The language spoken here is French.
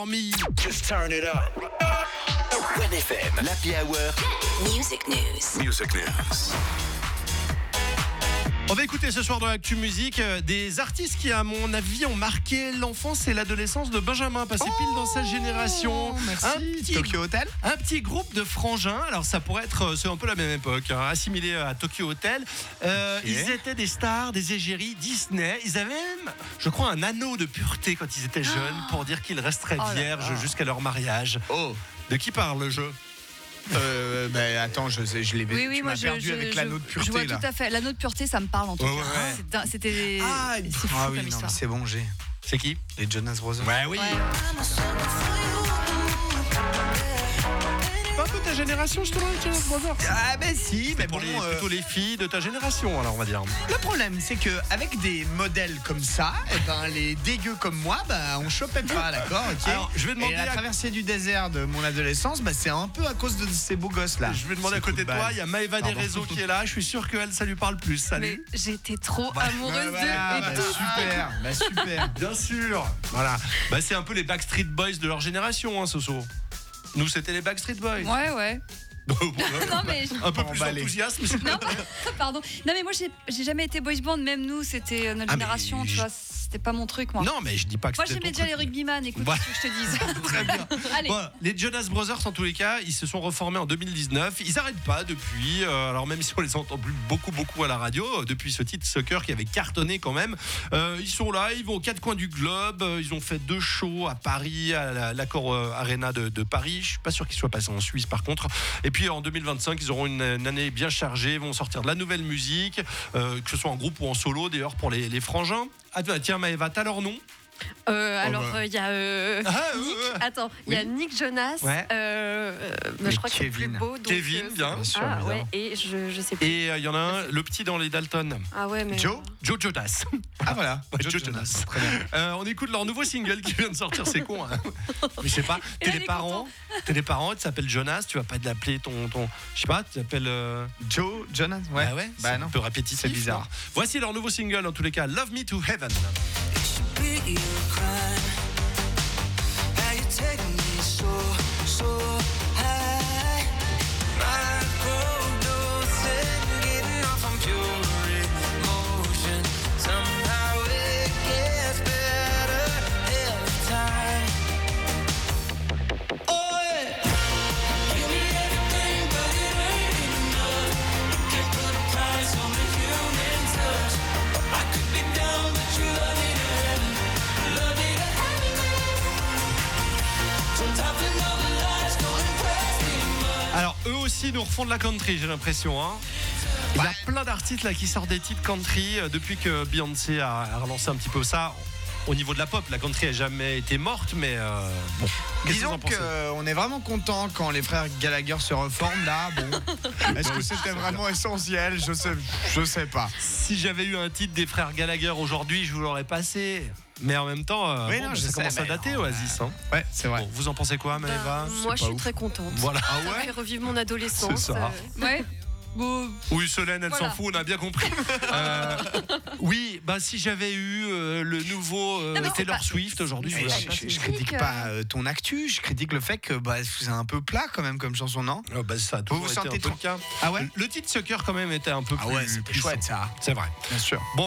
Just turn it up. Red FM, l'Happy Hour. Music News. On va écouter ce soir dans l'Actu Musique des artistes qui, à mon avis, ont marqué l'enfance et l'adolescence de Benjamin, passé pile dans sa génération. Merci. Tokyo Hotel. Un petit groupe de frangins. Alors ça pourrait être, c'est un peu la même époque, assimilé à Tokyo Hotel. Ils étaient des stars, des égéries Disney. Ils avaient même, je crois, un anneau de pureté quand ils étaient jeunes pour dire qu'ils resteraient vierges jusqu'à leur mariage. Oh. De qui parle le jeu? Attends, je l'ai vu. Oui, tu moi m'as perdu avec l'anneau de pureté. Je vois là. tout à fait. L'anneau de pureté, ça me parle en tout cas. Ouais. C'était. C'est fou Ah comme oui, non, mais histoire. c'est bon, j'ai. C'est qui? Les Jonas Brothers. Ouais, oui. Pas un peu ta génération, justement, les Jonas Brothers. Ah ben si, mais Pour bon. plutôt les filles de ta génération, alors on va dire. Le problème, c'est que avec des modèles comme ça, les dégueux comme moi, on chopait pas, d'accord, ok. Alors, je vais demander Et la traversée du désert de mon adolescence, c'est un peu à cause de ces beaux gosses là. Je vais demander à côté de toi, il y a Maëva des réseaux qui est là. Je suis sûr qu'elle, ça lui parle plus. Salut. Mais j'étais trop amoureuse d'eux. Super. Bien sûr. Voilà. C'est un peu les Backstreet Boys de leur génération, hein, Soso. Nous, c'était les Backstreet Boys. Ouais. Non, mais un peu plus Emballé. d'enthousiasme. non, pardon. Non, mais moi, j'ai jamais été boys band. Même nous, c'était notre génération, tu vois. C'était pas mon truc, moi. Non, mais je dis pas que Moi, c'était j'aimais ton déjà les truc. rugbyman. Écoute, Ouais. ce que je te dise. Très bien. Allez. Bon, les Jonas Brothers, en tous les cas, ils se sont reformés en 2019. Ils n'arrêtent pas depuis. Alors même si on les entend plus beaucoup à la radio, depuis ce titre Soccer qui avait cartonné quand même. Ils sont là, ils vont aux quatre coins du globe. Ils ont fait 2 shows à Paris, à l'Accor Arena de Paris. Je suis pas sûr qu'ils soient passés en Suisse par contre. Et puis en 2025, ils auront une année bien chargée. Ils vont sortir de la nouvelle musique, que ce soit en groupe ou en solo d'ailleurs pour les frangins. Ah, tiens Maëva, t'as leur nom? Il y a Nick. Attends, il y a Nick Jonas. Ouais. Je crois que c'est le plus Kevin. beau. Donc, Kevin, bien. Bien sûr, Ah évidemment. ouais, et je sais plus. Et il y en a un, le petit dans les Dalton. Ah ouais, mais. Joe Jonas. Ah voilà. Ouais, Joe Jonas. Très bien. On écoute leur nouveau single qui vient de sortir, c'est con. Hein. Mais je sais pas, Et t'es là, des il est parents, tu t'appelles Jonas, tu vas pas l'appeler ton je sais pas, tu t'appelles Joe Jonas. Ouais. Bah ouais, c'est Bah un non. peu répétitif. C'est bizarre. non. Voici leur nouveau single en tous les cas, Love Me to Heaven. Alors eux aussi nous refont de la country, j'ai l'impression. Hein. Il y a plein d'artistes là qui sortent des titres country depuis que Beyoncé a relancé un petit peu ça. Au niveau de la pop, la country n'a jamais été morte, mais bon. Qu'est-ce que vous Disons en pensez? qu'on est vraiment content quand les frères Gallagher se reforment là. Bon, est-ce que c'était vraiment essentiel? Je sais pas. Si j'avais eu un titre des frères Gallagher aujourd'hui, je vous l'aurais passé. Mais en même temps, Oui, non, je ça sais, commence à mais dater, Oasis. Hein. Ouais, c'est vrai. Bon, vous en pensez quoi, Maëva? Moi, je suis très contente. Voilà. Ça fait revivre mon adolescence. C'est ça. Ouais. Bon, Oui, Solène, elle Voilà. s'en fout, on a bien compris. Oui, si j'avais eu le nouveau mais c'est Taylor pas- Swift aujourd'hui, Mais je je critique pas ton actu, je critique le fait que c'est un peu plat quand même comme chanson, non? ça a toujours vous été un sentez peu le cas. Ah ouais? Le titre Sucker quand même était un peu plus C'était puissant. chouette ça. C'est vrai. Bien sûr. Bon,